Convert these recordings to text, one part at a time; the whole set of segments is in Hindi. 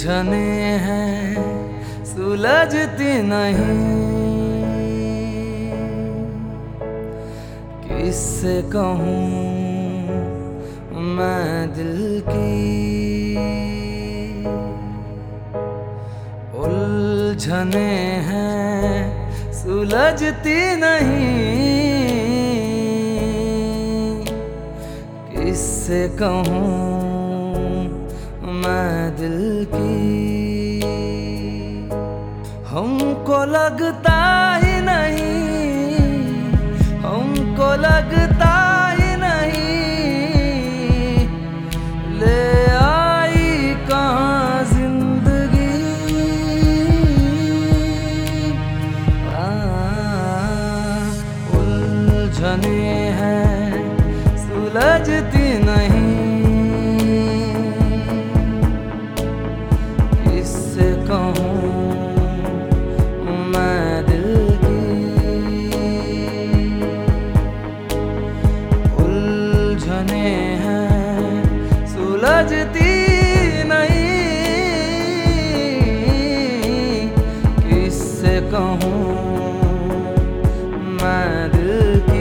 उलझने हैं सुलझती नहीं, किससे कहूँ मैं दिल की। उलझने हैं सुलझती नहीं, किससे कहूँ मैं दिल की। हमको लगता ही नहीं, हमको लगता ही नहीं, ले आई कहाँ जिंदगी। उलझने हैं सुलझती नहीं, किससे कहूँ मैं दिल की। उलझने हैं सुलझती नहीं, किससे कहूँ मैं दिल की।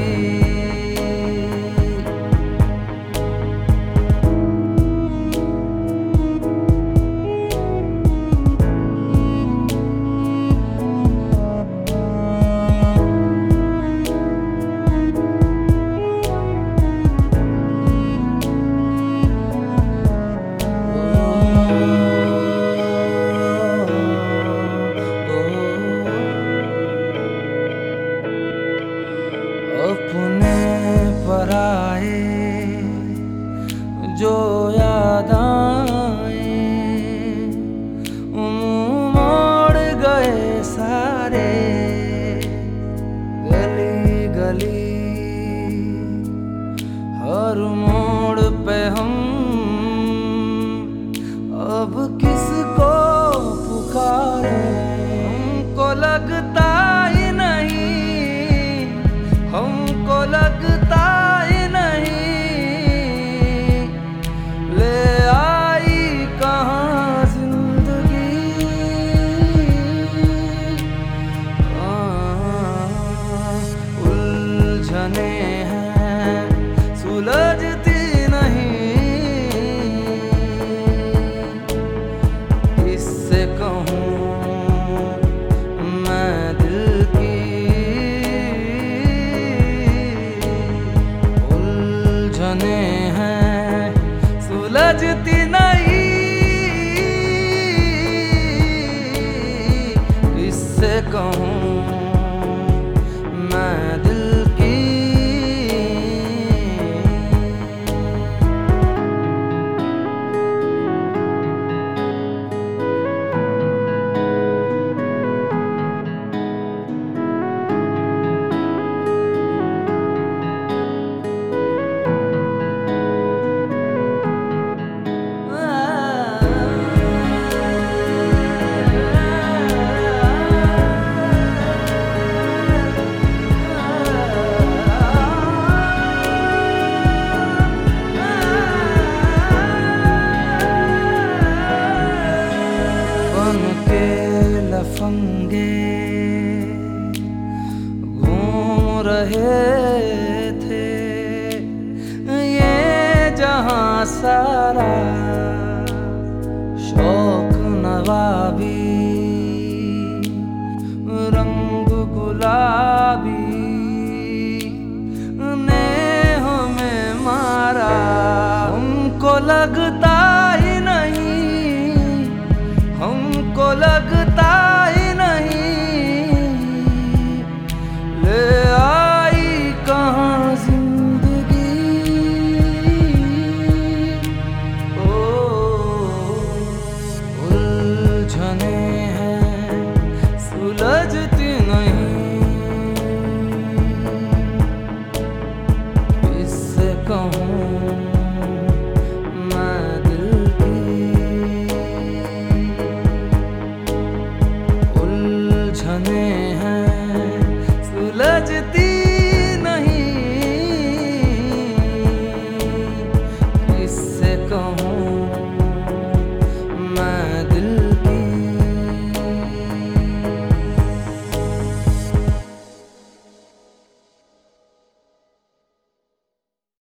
अपने पराए जो याद आए, मुँह मोड़ गए सारे। गली गली हर मोड़ पे हम अब किसको पुकारे। हमको लगता ही नहीं, हमको लगता ही नहीं, ले आई कहाँ जिंदगी। उलझने हैं सुलझती नहीं, किससे कहूँ मैं दिल की। उलझने हैं सुलझती नहीं, किससे कहूँ मैं दिल की। के लफंगे घूम रहे थे ये जहां सारा। शौक नवाबी रंग गुलाबी ने हमें मारा। हमको लगता